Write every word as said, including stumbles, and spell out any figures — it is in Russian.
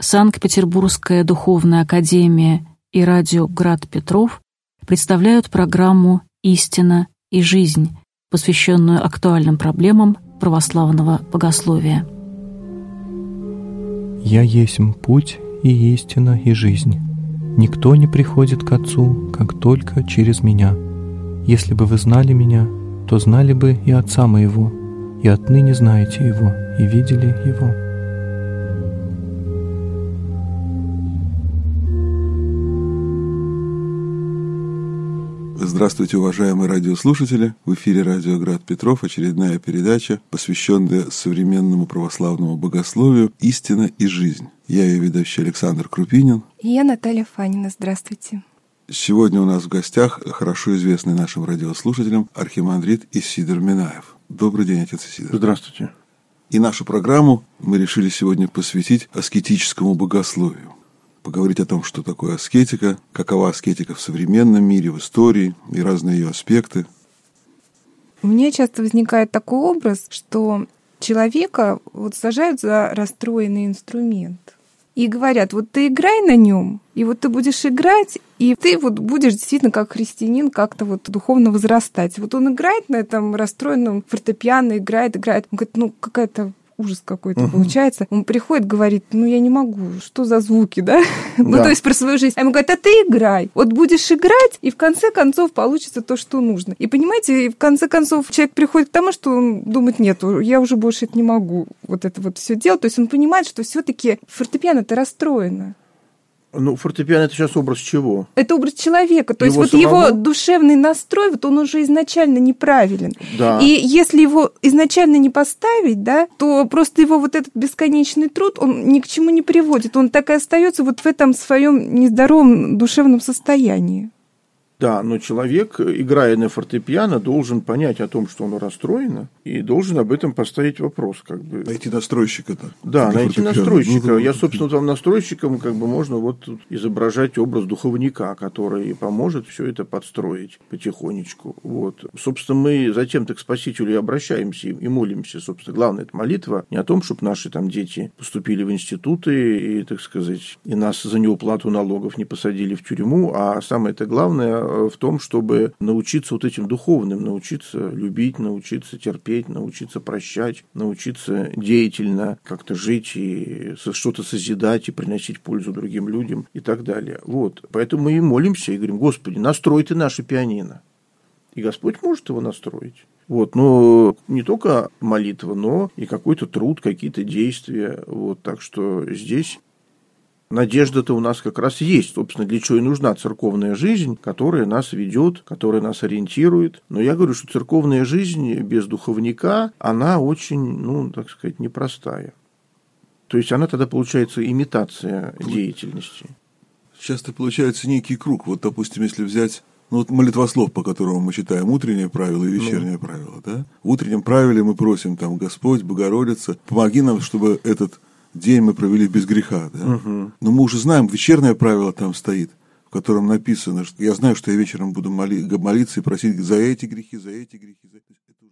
Санкт-Петербургская духовная академия и радио «Град Петров» представляют программу «Истина и жизнь», посвященную актуальным проблемам православного богословия. «Я есмь путь и истина и жизнь. Никто не приходит к Отцу, как только через Меня. Если бы вы знали Меня, то знали бы и Отца Моего, и отныне знаете Его, и видели Его». Здравствуйте, уважаемые радиослушатели! В эфире радио «Град Петров» очередная передача, посвященная современному православному богословию «Истина и жизнь». Я ее ведущий Александр Крупинин. И я Наталья Фанина. Здравствуйте. Сегодня у нас в гостях хорошо известный нашим радиослушателям архимандрит Исидор Минаев. Добрый день, отец Исидор. Здравствуйте. И нашу программу мы решили сегодня посвятить аскетическому богословию. Поговорить о том, что такое аскетика, какова аскетика в современном мире, в истории и разные ее аспекты. У меня часто возникает такой образ, что человека вот сажают за расстроенный инструмент и говорят: вот ты играй на нем, и вот ты будешь играть, и ты вот будешь действительно как христианин как-то вот духовно возрастать. Вот он играет на этом расстроенном фортепиано, играет, играет. Он говорит: ну какая-то ужас какой-то uh-huh. получается. Он приходит, говорит: ну я не могу, что за звуки, да? да. Ну то есть про свою жизнь. А ему говорят: а ты играй. Вот будешь играть, и в конце концов получится то, что нужно. И понимаете, в конце концов человек приходит к тому, что он думает: нет, я уже больше это не могу, вот это вот все делать. То есть он понимает, что все-таки фортепиано-то расстроено. Ну, фортепиано — это сейчас образ чего? Это образ человека. То его есть вот самого? его душевный настрой, вот он уже изначально неправилен. Да. И если его изначально не поставить, да, то просто его вот этот бесконечный труд, он ни к чему не приводит. Он так и остается вот в этом своем нездоровом душевном состоянии. Да, но человек, играя на фортепиано, должен понять о том, что оно расстроено, и должен об этом поставить вопрос. Как бы. Найти настройщика-то. Да, найти настройщика. Я, собственно, там настройщиком как бы можно вот изображать образ духовника, который поможет все это подстроить потихонечку. Вот. Собственно, мы затем-то к Спасителю и обращаемся и молимся. Собственно, главное — это молитва не о том, чтобы наши там дети поступили в институты и, так сказать, и нас за неуплату налогов не посадили в тюрьму, а самое-то главное в том, чтобы научиться вот этим духовным, научиться любить, научиться терпеть, научиться прощать, научиться деятельно как-то жить и что-то созидать и приносить пользу другим людям и так далее. Вот. Поэтому мы и молимся и говорим: Господи, настрой ты наше пианино. И Господь может его настроить. Вот. Но не только молитва, но и какой-то труд, какие-то действия. Вот. Так что здесь надежда-то у нас как раз есть, собственно, для чего и нужна церковная жизнь, которая нас ведет, которая нас ориентирует. Но я говорю, что церковная жизнь без духовника, она очень, ну, так сказать, непростая. То есть она тогда получается имитация деятельности. Часто получается некий круг. Вот, допустим, если взять, ну, вот молитвослов, по которому мы читаем утреннее правило и вечернее ну. правило, да? В утреннем правиле мы просим там: Господь, Богородица, помоги нам, чтобы этот день мы провели без греха, да? Угу. Но мы уже знаем, вечернее правило там стоит, в котором написано, что я знаю, что я вечером буду моли, молиться и просить за эти грехи, за эти грехи. За эти...